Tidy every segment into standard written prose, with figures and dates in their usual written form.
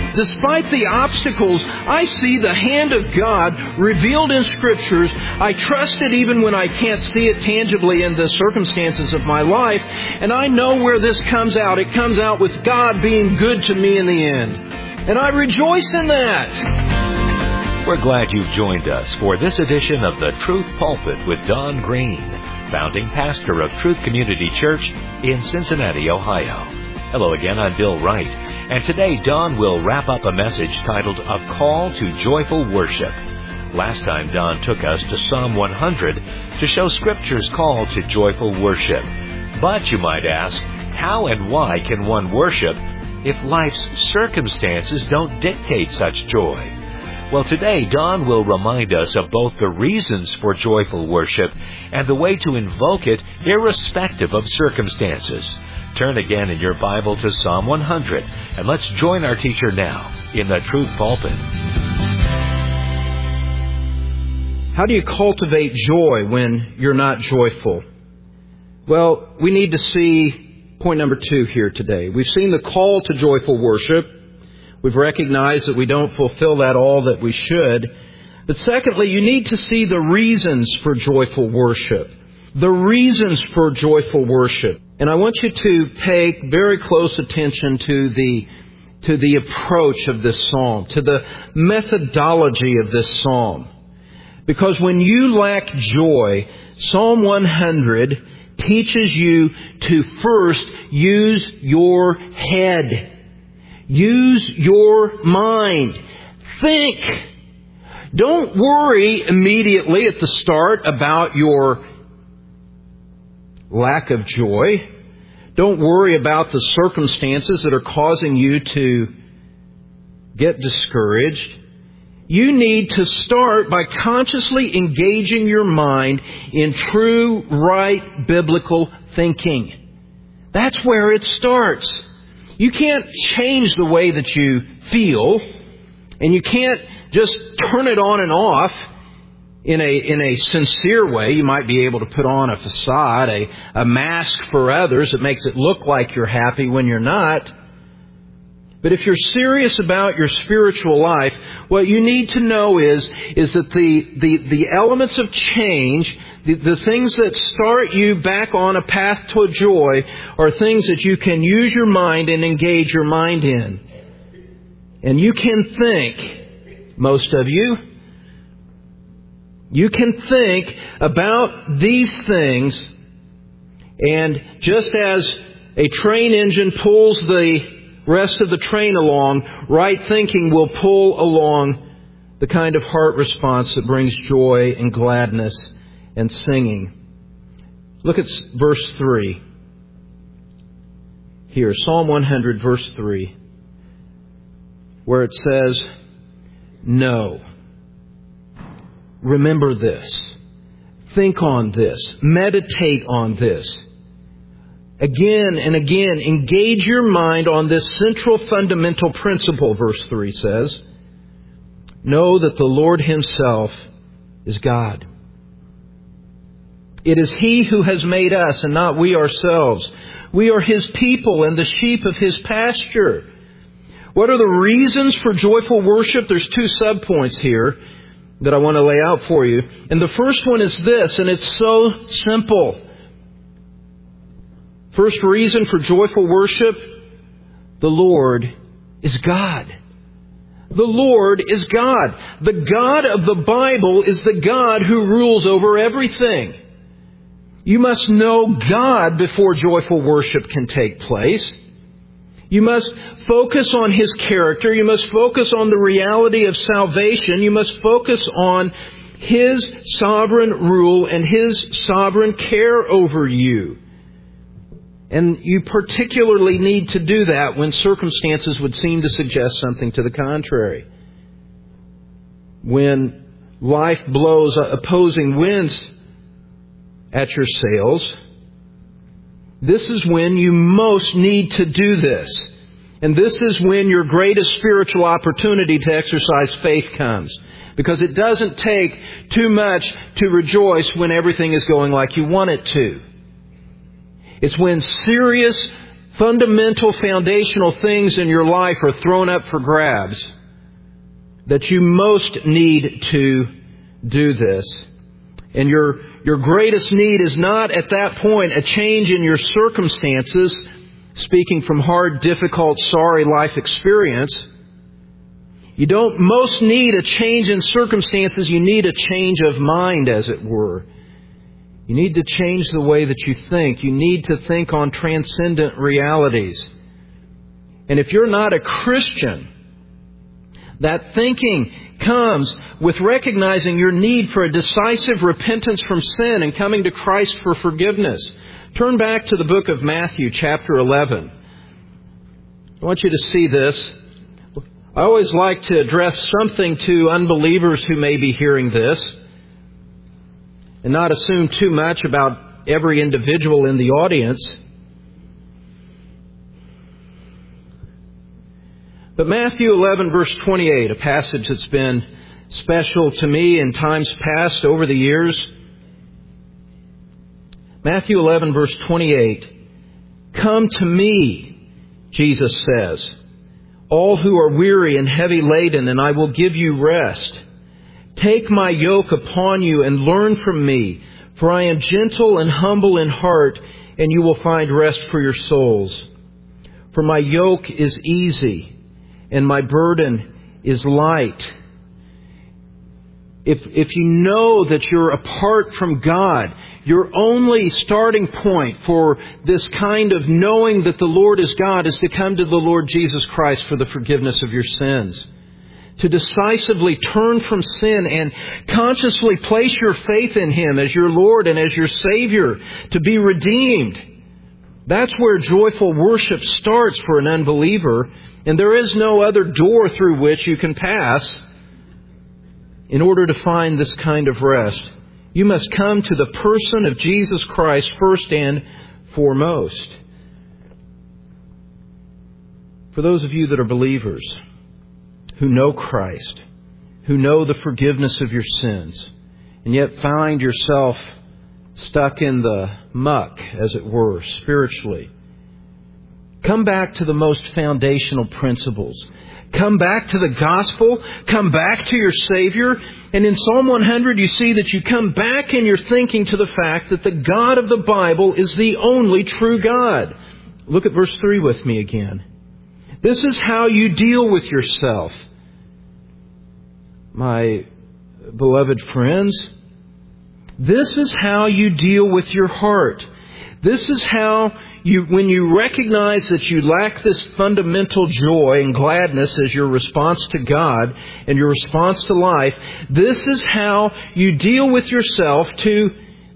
Despite the obstacles, I see the hand of God revealed in Scriptures. I trust it even when I can't see it tangibly in the circumstances of my life. And I know where this comes out. It comes out with God being good to me in the end. And I rejoice in that. We're glad you've joined us for this edition of the Truth Pulpit with Don Green, founding pastor of Truth Community Church in Cincinnati, Ohio. Hello again, I'm Bill Wright, and today Don will wrap up a message titled A Call to Joyful Worship. Last time Don took us to Psalm 100 to show Scripture's call to joyful worship. But you might ask, how and why can one worship if life's circumstances don't dictate such joy? Well, today Don will remind us of both the reasons for joyful worship and the way to invoke it irrespective of circumstances. Turn again in your Bible to Psalm 100, and let's join our teacher now in the Truth Pulpit. How do you cultivate joy when you're not joyful? Well, we need to see point number 2 here today. We've seen the call to joyful worship. We've recognized that we don't fulfill that all that we should. But secondly, you need to see the reasons for joyful worship. The reasons for joyful worship. And I want you to pay very close attention to the approach of this psalm, to the methodology of this psalm. Because when you lack joy, Psalm 100 teaches you to first use your head. Use your mind. Think. Don't worry immediately at the start about your lack of joy. Don't worry about the circumstances that are causing you to get discouraged. You need to start by consciously engaging your mind in true, right, biblical thinking. That's where it starts. You can't change the way that you feel, and you can't just turn it on and off in a sincere way. You might be able to put on a facade, a mask for others that makes it look like you're happy when you're not. But if you're serious about your spiritual life, what you need to know is that the elements of change, the things that start you back on a path to joy, are things that you can use your mind and engage your mind in. And you can think, most of you, you can think about these things, and just as a train engine pulls the rest of the train along, right thinking will pull along the kind of heart response that brings joy and gladness and singing. Look at verse 3. Here, Psalm 100, verse 3, where it says, "No." Remember this. Think on this. Meditate on this. Again and again, engage your mind on this central fundamental principle, verse 3 says. Know that the Lord Himself is God. It is He who has made us and not we ourselves. We are His people and the sheep of His pasture. What are the reasons for joyful worship? There's 2 subpoints here that I want to lay out for you. And the first one is this, and it's so simple. First reason for joyful worship, the Lord is God. The Lord is God. The God of the Bible is the God who rules over everything. You must know God before joyful worship can take place. You must focus on His character. You must focus on the reality of salvation. You must focus on His sovereign rule and His sovereign care over you. And you particularly need to do that when circumstances would seem to suggest something to the contrary. When life blows opposing winds at your sails, this is when you most need to do this. And this is when your greatest spiritual opportunity to exercise faith comes. Because it doesn't take too much to rejoice when everything is going like you want it to. It's when serious fundamental, foundational things in your life are thrown up for grabs, that you most need to do this. And your greatest need is not at that point a change in your circumstances, speaking from hard, difficult, sorry life experience. You don't most need a change in circumstances. You need a change of mind, as it were. You need to change the way that you think. You need to think on transcendent realities. And if you're not a Christian, that thinking comes with recognizing your need for a decisive repentance from sin and coming to Christ for forgiveness. Turn back to the book of Matthew, chapter 11. I want you to see this. I always like to address something to unbelievers who may be hearing this, and not assume too much about every individual in the audience. But Matthew 11, verse 28, a passage that's been special to me in times past over the years. Matthew 11, verse 28, "Come to me," Jesus says, "all who are weary and heavy laden, and I will give you rest. Take my yoke upon you and learn from me, for I am gentle and humble in heart, and you will find rest for your souls. For my yoke is easy, and my burden is light." If you know that you're apart from God, your only starting point for this kind of knowing that the Lord is God is to come to the Lord Jesus Christ for the forgiveness of your sins. To decisively turn from sin and consciously place your faith in Him as your Lord and as your Savior, to be redeemed. That's where joyful worship starts for an unbeliever, and there is no other door through which you can pass in order to find this kind of rest. You must come to the person of Jesus Christ first and foremost. For those of you that are believers, who know Christ, who know the forgiveness of your sins, and yet find yourself stuck in the muck, as it were, spiritually, come back to the most foundational principles. Come back to the gospel. Come back to your Savior. And in Psalm 100, you see that you come back in your thinking to the fact that the God of the Bible is the only true God. Look at verse 3 with me again. This is how you deal with yourself. My beloved friends, this is how you deal with your heart. This is how when you recognize that you lack this fundamental joy and gladness as your response to God and your response to life, this is how you deal with yourself to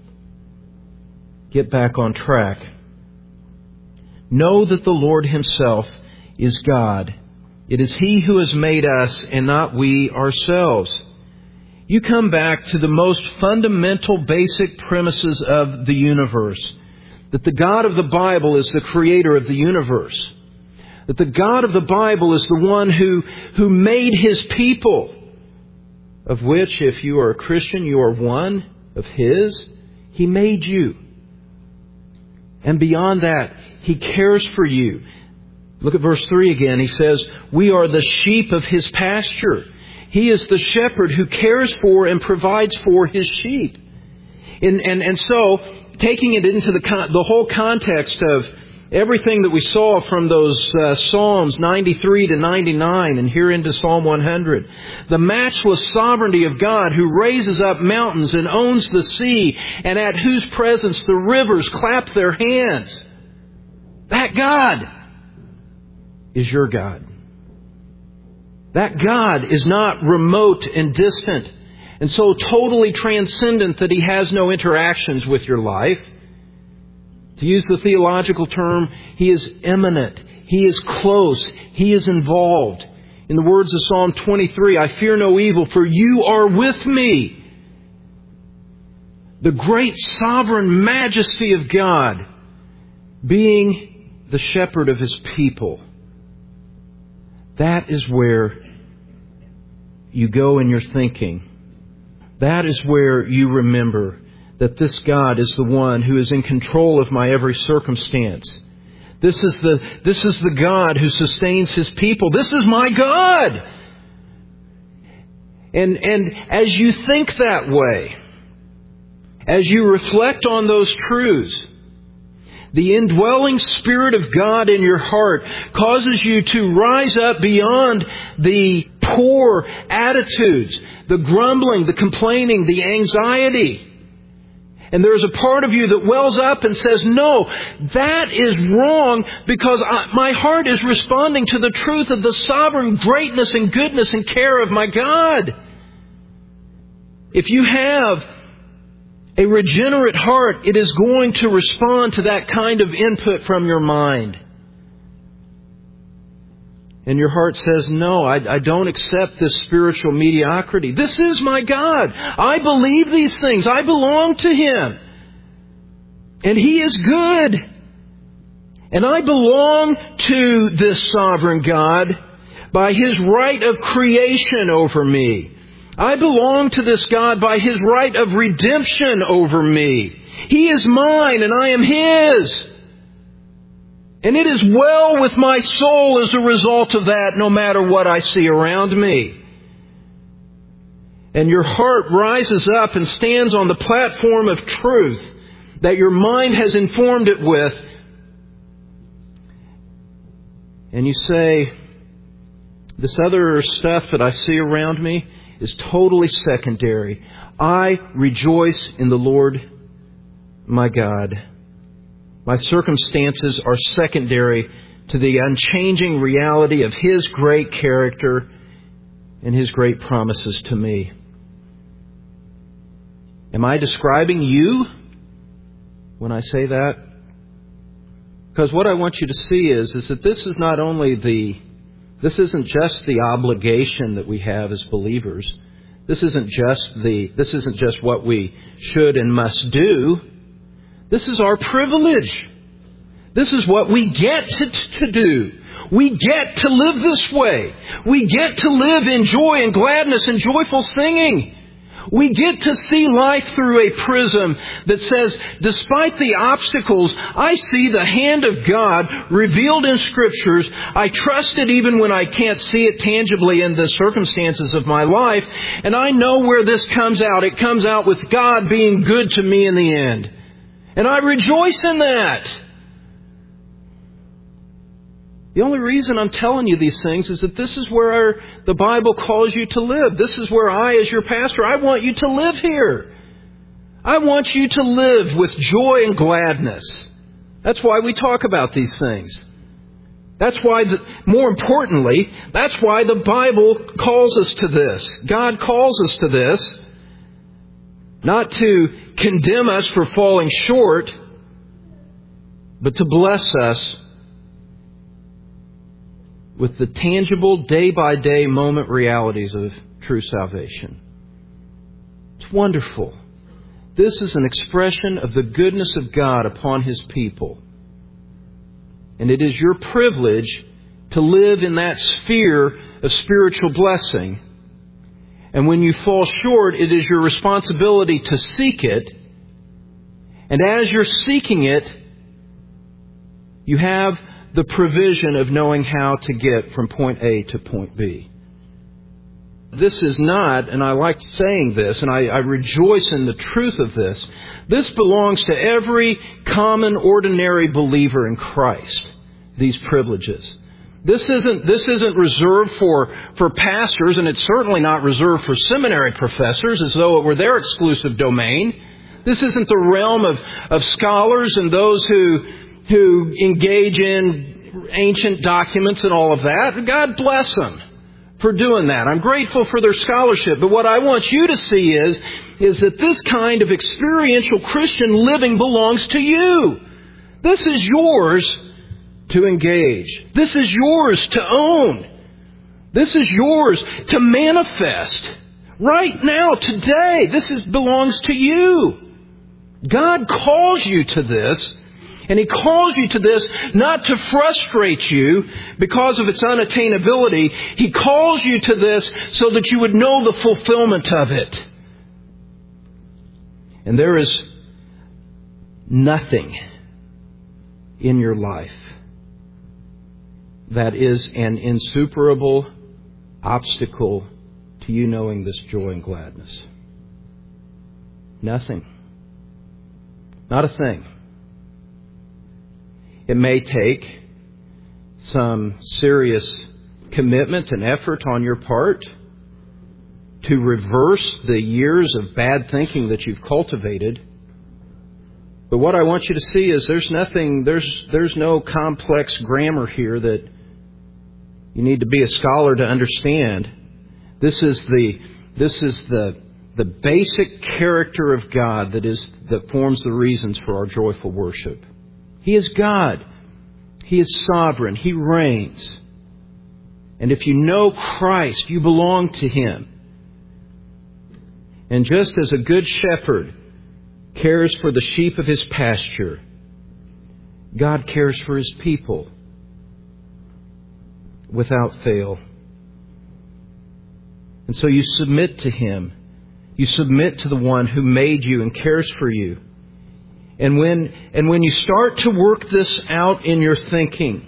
get back on track. Know that the Lord Himself is God. It is He who has made us and not we ourselves. You come back to the most fundamental, basic premises of the universe. That the God of the Bible is the creator of the universe. That the God of the Bible is the one who made His people, of which, if you are a Christian, you are one of His. He made you. And beyond that, He cares for you. Look at verse 3 again. He says, "We are the sheep of His pasture." He is the shepherd who cares for and provides for His sheep. And so, taking it into the whole context of everything that we saw from those Psalms 93 to 99 and here into Psalm 100, the matchless sovereignty of God who raises up mountains and owns the sea, and at whose presence the rivers clap their hands. That God is your God. That God is not remote and distant and so totally transcendent that He has no interactions with your life. To use the theological term, He is immanent. He is close. He is involved. In the words of Psalm 23, "I fear no evil, for you are with me." The great sovereign majesty of God being the shepherd of His people. That is where you go in your thinking. That is where you remember that this God is the one who is in control of my every circumstance. This is the God who sustains His people. This is my God. And as you think that way, as you reflect on those truths, the indwelling Spirit of God in your heart causes you to rise up beyond the poor attitudes, the grumbling, the complaining, the anxiety. And there's a part of you that wells up and says, no, that is wrong because my heart is responding to the truth of the sovereign greatness and goodness and care of my God. If you have a regenerate heart, it is going to respond to that kind of input from your mind. And your heart says, no, I don't accept this spiritual mediocrity. This is my God. I believe these things. I belong to Him. And He is good. And I belong to this sovereign God by His right of creation over me. I belong to this God by His right of redemption over me. He is mine and I am His. And it is well with my soul as a result of that, no matter what I see around me. And your heart rises up and stands on the platform of truth that your mind has informed it with. And you say, this other stuff that I see around me is totally secondary. I rejoice in the Lord my God. My circumstances are secondary to the unchanging reality of His great character and His great promises to me. Am I describing you when I say that? Because what I want you to see is that this is not only this isn't just the obligation that we have as believers. This isn't just what we should and must do. This is our privilege. This is what we get to do. We get to live this way. We get to live in joy and gladness and joyful singing. We get to see life through a prism that says, despite the obstacles, I see the hand of God revealed in Scriptures. I trust it even when I can't see it tangibly in the circumstances of my life. And I know where this comes out. It comes out with God being good to me in the end. And I rejoice in that. The only reason I'm telling you these things is that this is where the Bible calls you to live. This is where I, as your pastor, I want you to live here. I want you to live with joy and gladness. That's why we talk about these things. That's why, more importantly, that's why the Bible calls us to this. God calls us to this. Not to condemn us for falling short, but to bless us with the tangible, day-by-day moment realities of true salvation. It's wonderful. This is an expression of the goodness of God upon His people. And it is your privilege to live in that sphere of spiritual blessing. And when you fall short, it is your responsibility to seek it. And as you're seeking it, you have the provision of knowing how to get from point A to point B. This is not, and I like saying this, and I rejoice in the truth of this, this belongs to every common, ordinary believer in Christ, these privileges. This isn't reserved for pastors, and it's certainly not reserved for seminary professors as though it were their exclusive domain. This isn't the realm of scholars and those who engage in ancient documents and all of that. God bless them for doing that. I'm grateful for their scholarship. But what I want you to see is that this kind of experiential Christian living belongs to you. This is yours to engage. This is yours to own. This is yours to manifest. Right now, today, belongs to you. God calls you to this, and He calls you to this not to frustrate you because of its unattainability. He calls you to this so that you would know the fulfillment of it. And there is nothing in your life that is an insuperable obstacle to you knowing this joy and gladness? Nothing. Not a thing. It may take some serious commitment and effort on your part to reverse the years of bad thinking that you've cultivated. But what I want you to see is there's no complex grammar here that you need to be a scholar to understand. This is the basic character of God that forms the reasons for our joyful worship. He is God. He is sovereign. He reigns. And if you know Christ, you belong to Him. And just as a good shepherd cares for the sheep of his pasture, God cares for His people without fail. And so you submit to Him. You submit to the one who made you and cares for you. And when you start to work this out in your thinking,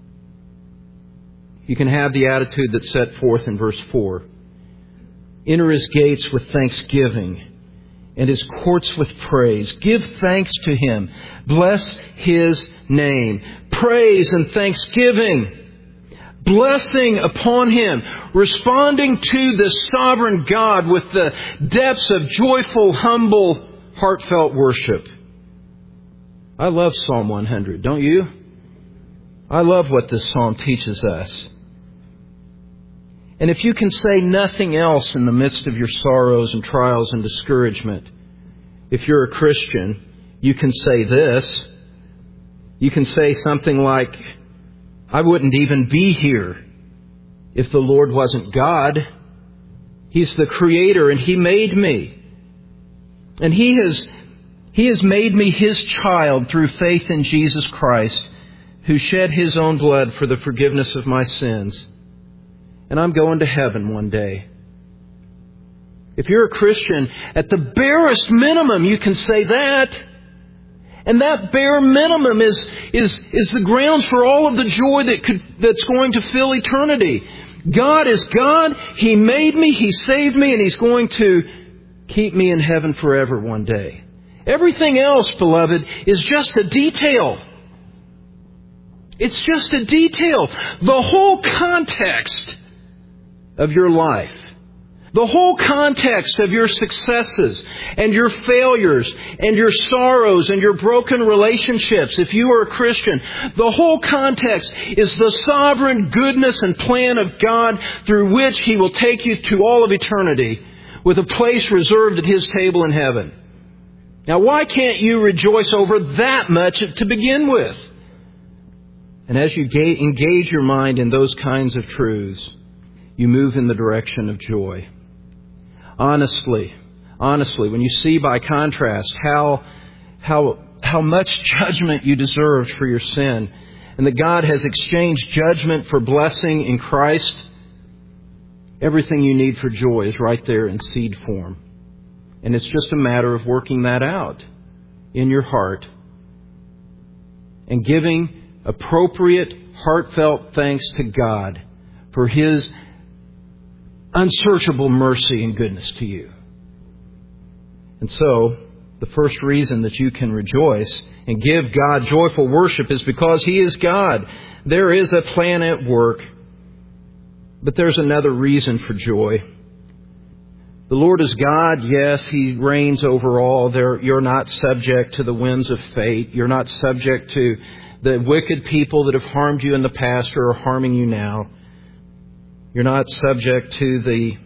you can have the attitude that's set forth in verse 4. Enter His gates with thanksgiving and His courts with praise. Give thanks to Him. Bless His name. Praise and thanksgiving. Blessing upon Him. Responding to the sovereign God with the depths of joyful, humble, heartfelt worship. I love Psalm 100, don't you? I love what this psalm teaches us. And if you can say nothing else in the midst of your sorrows and trials and discouragement, if you're a Christian, you can say this. You can say something like, I wouldn't even be here if the Lord wasn't God. He's the Creator and He made me. And He has made me His child through faith in Jesus Christ, who shed His own blood for the forgiveness of my sins. And I'm going to heaven one day. If you're a Christian, at the barest minimum, you can say that. And that bare minimum is the grounds for all of the joy that's going to fill eternity. God is God. He made me. He saved me. And He's going to keep me in heaven forever one day. Everything else, beloved, is just a detail. It's just a detail. The whole context of your life, the whole context of your successes and your failures and your sorrows and your broken relationships, if you are a Christian, the whole context is the sovereign goodness and plan of God through which He will take you to all of eternity with a place reserved at His table in heaven. Now, why can't you rejoice over that much to begin with? And as you engage your mind in those kinds of truths, you move in the direction of joy. Honestly, when you see by contrast how much judgment you deserved for your sin, and that God has exchanged judgment for blessing in Christ, everything you need for joy is right there in seed form. And it's just a matter of working that out in your heart and giving appropriate, heartfelt thanks to God for His unsearchable mercy and goodness to you. And so, the first reason that you can rejoice and give God joyful worship is because He is God. There is a plan at work, but there's another reason for joy. The Lord is God. Yes, He reigns over all. You're not subject to the whims of fate. You're not subject to the wicked people that have harmed you in the past or are harming you now. You're not subject to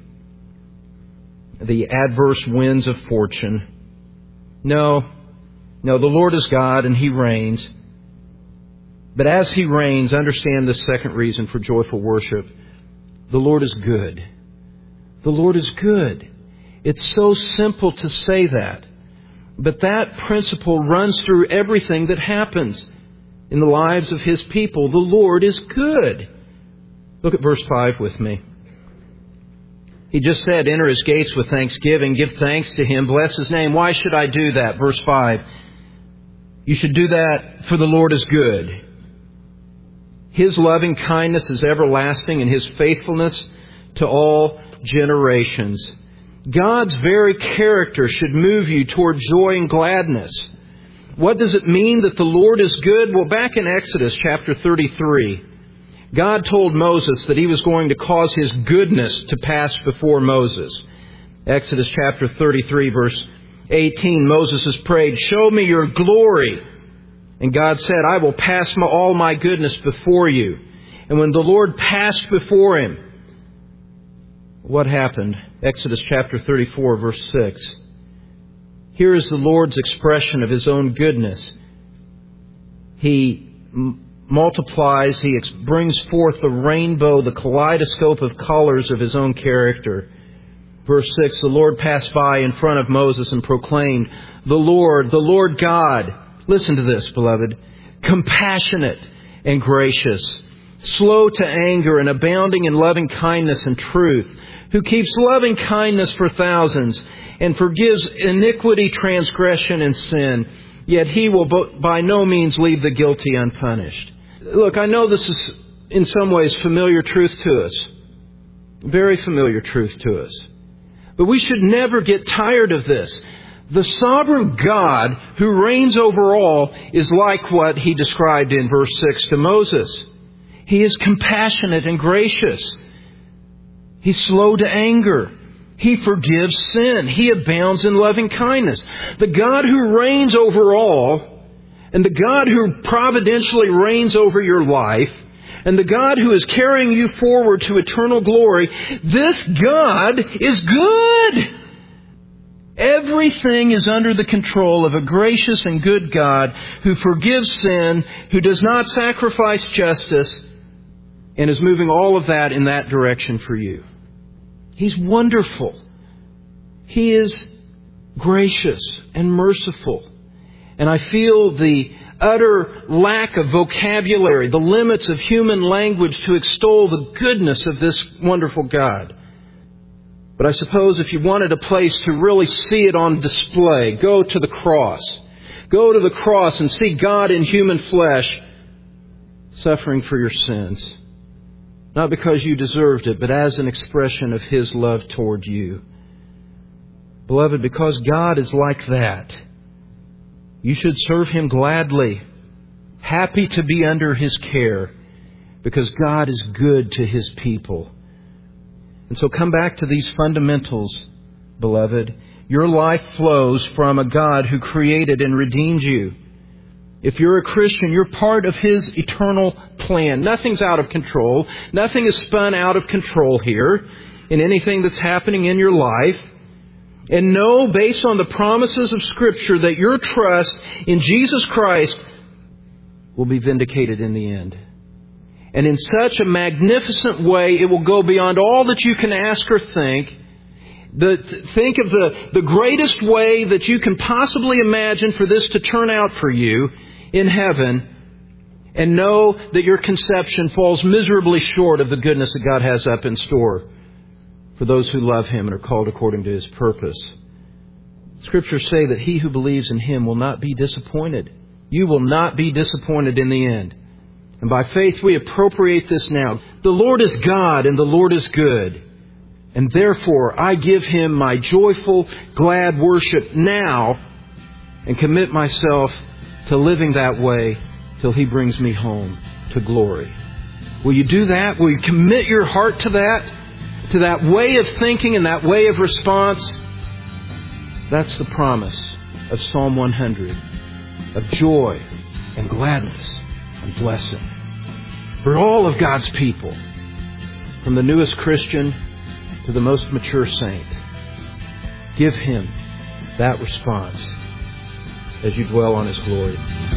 the adverse winds of fortune. No, the Lord is God and He reigns. But as He reigns, understand the second reason for joyful worship. The Lord is good. The Lord is good. It's so simple to say that. But that principle runs through everything that happens in the lives of His people. The Lord is good. Look at verse 5 with me. He just said, enter His gates with thanksgiving, give thanks to Him, bless His name. Why should I do that? Verse 5. You should do that for the Lord is good. His loving kindness is everlasting, and His faithfulness to all generations. God's very character should move you toward joy and gladness. What does it mean that the Lord is good? Well, back in Exodus chapter 33, God told Moses that He was going to cause His goodness to pass before Moses. Exodus chapter 33, verse 18, Moses has prayed, "Show me your glory." And God said, "I will pass all my goodness before you." And when the Lord passed before him, what happened? Exodus chapter 34, verse 6. Here is the Lord's expression of His own goodness. He multiplies, He brings forth the rainbow, the kaleidoscope of colors of His own character. Verse 6, the Lord passed by in front of Moses and proclaimed, the Lord God, listen to this, beloved, compassionate and gracious, slow to anger and abounding in loving kindness and truth, who keeps loving kindness for thousands and forgives iniquity, transgression, and sin, yet He will by no means leave the guilty unpunished. Look, I know this is in some ways familiar truth to us. Very familiar truth to us. But we should never get tired of this. The sovereign God who reigns over all is like what He described in verse 6 to Moses. He is compassionate and gracious. He's slow to anger. He forgives sin. He abounds in loving kindness. The God who reigns over all, and the God who providentially reigns over your life, and the God who is carrying you forward to eternal glory, this God is good. Everything is under the control of a gracious and good God who forgives sin, who does not sacrifice justice, and is moving all of that in that direction for you. He's wonderful. He is gracious and merciful. And I feel the utter lack of vocabulary, the limits of human language to extol the goodness of this wonderful God. But I suppose if you wanted a place to really see it on display, go to the cross. Go to the cross and see God in human flesh suffering for your sins. Not because you deserved it, but as an expression of His love toward you. Beloved, because God is like that, you should serve Him gladly, happy to be under His care, because God is good to His people. And so come back to these fundamentals, beloved. Your life flows from a God who created and redeemed you. If you're a Christian, you're part of His eternal plan. Nothing's out of control. Nothing is spun out of control here in anything that's happening in your life. And know, based on the promises of Scripture, that your trust in Jesus Christ will be vindicated in the end. And in such a magnificent way, it will go beyond all that you can ask or think. Think of the greatest way that you can possibly imagine for this to turn out for you in heaven. And know that your conception falls miserably short of the goodness that God has up in store for those who love Him and are called according to His purpose. Scriptures say that he who believes in Him will not be disappointed. You will not be disappointed in the end. And by faith we appropriate this now. The Lord is God and the Lord is good. And therefore I give Him my joyful, glad worship now and commit myself to living that way till He brings me home to glory. Will you do that? Will you commit your heart to that way of thinking and that way of response? That's the promise of Psalm 100, of joy and gladness and blessing for all of God's people, from the newest Christian to the most mature saint. Give Him that response as you dwell on His glory.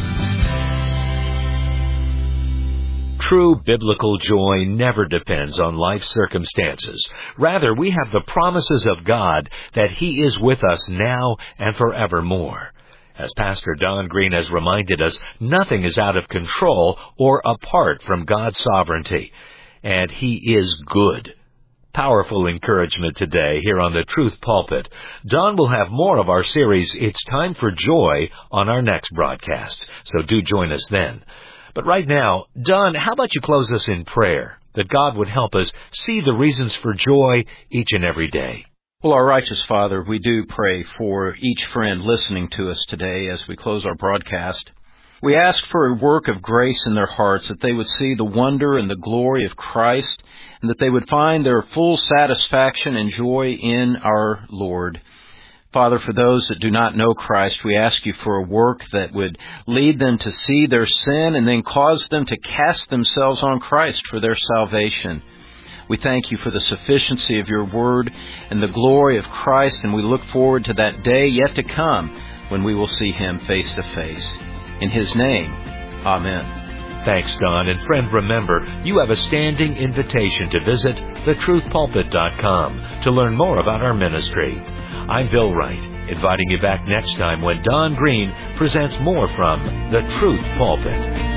True biblical joy never depends on life circumstances. Rather, we have the promises of God that He is with us now and forevermore. As Pastor Don Green has reminded us, nothing is out of control or apart from God's sovereignty. And He is good. Powerful encouragement today here on the Truth Pulpit. Don will have more of our series, It's Time for Joy, on our next broadcast. So do join us then. But right now, Don, how about you close us in prayer, that God would help us see the reasons for joy each and every day. Well, our righteous Father, we do pray for each friend listening to us today as we close our broadcast. We ask for a work of grace in their hearts, that they would see the wonder and the glory of Christ, and that they would find their full satisfaction and joy in our Lord. Father, for those that do not know Christ, we ask you for a work that would lead them to see their sin and then cause them to cast themselves on Christ for their salvation. We thank you for the sufficiency of your word and the glory of Christ, and we look forward to that day yet to come when we will see him face to face. In his name, amen. Thanks, Don. And friend, remember, you have a standing invitation to visit thetruthpulpit.com to learn more about our ministry. I'm Bill Wright, inviting you back next time when Don Green presents more from The Truth Pulpit.